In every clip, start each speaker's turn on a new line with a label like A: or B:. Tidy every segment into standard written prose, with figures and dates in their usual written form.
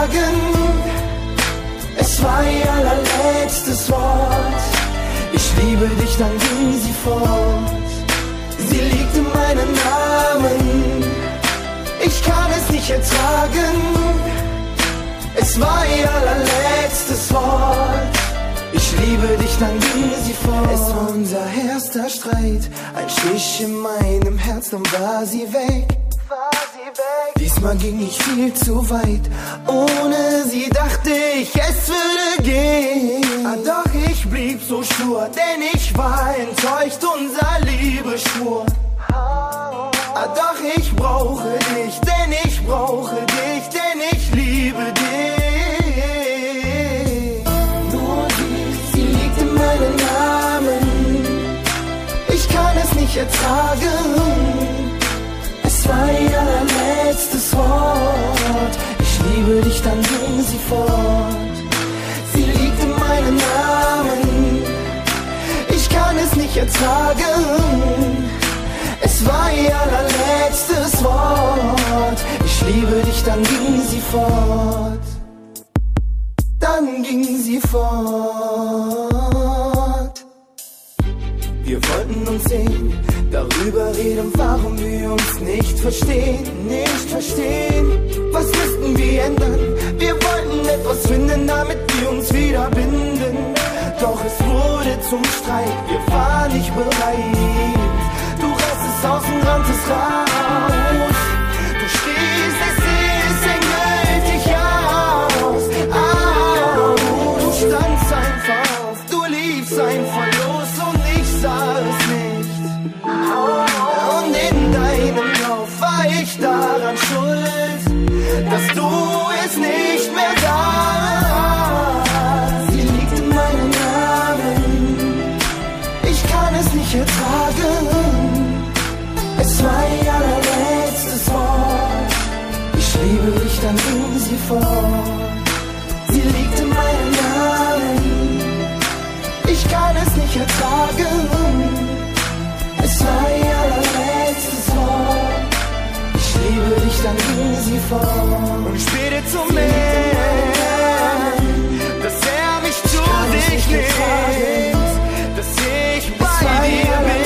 A: ertragen. Es war ihr allerletztes Wort. Ich liebe dich, dann ging sie fort. Sie liebte meinen Namen. Ich kann es nicht ertragen. Es war ihr allerletztes Wort. Ich liebe dich, dann ging sie fort. Es war unser erster Streit, ein Stich in meinem Herz, dann war sie weg. Diesmal ging ich viel zu weit. Ohne sie dachte ich, es würde gehen. Doch ich blieb so stur, denn ich war enttäuscht, unser Liebe schwur. Doch ich brauche dich, denn ich brauche dich, denn ich liebe dich. Nur sie liegt in meinem Namen. Ich kann es nicht ertragen. Es war ihr allerletztes Wort. Ich liebe dich, dann ging sie fort. Sie liegt in meinem Namen. Ich kann es nicht ertragen. Es war ihr allerletztes Wort. Ich liebe dich, dann ging sie fort. Dann ging sie fort. Wir wollten uns sehen, darüber reden, warum wir uns nicht verstehen, nicht verstehen. Was müssten wir ändern? Wir wollten etwas finden, damit wir uns wieder binden. Doch es wurde zum Streit, wir waren nicht bereit. Du rastest aus und ranntest raus. Du stehst, es ist endgültig aus. Du standst einfach auf, du liebst einfach los und ich sah es nicht. Und in deinem Lauf war ich daran schuld, dass du es nicht mehr sahst. Sie liegt in meinem Namen. Ich kann es nicht ertragen. Es war ihr allerletztes Wort. Ich liebe dich, dann ging sie fort. Sie liegt in meinem Namen. Ich kann es nicht ertragen. Es war ihr allerletztes Wort. Ich liebe dich, dann ging sie fort. Und später zum Meer, dass mich zu sich nimmt, dass ich bei dir bin,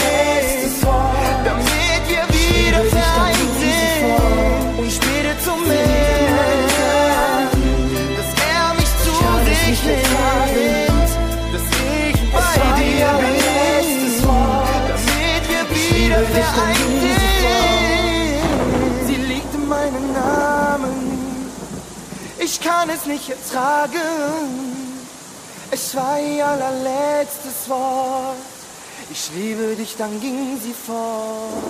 A: damit wir wieder vereint sind. Und später zum Meer, dass mich zu sich nimmt, dass ich bei dir bin, damit wir wieder vereint sind. Sie liegt in meinem Namen. Ich kann es nicht ertragen. Es war ihr allerletztes Wort. Ich liebe dich, dann ging sie fort.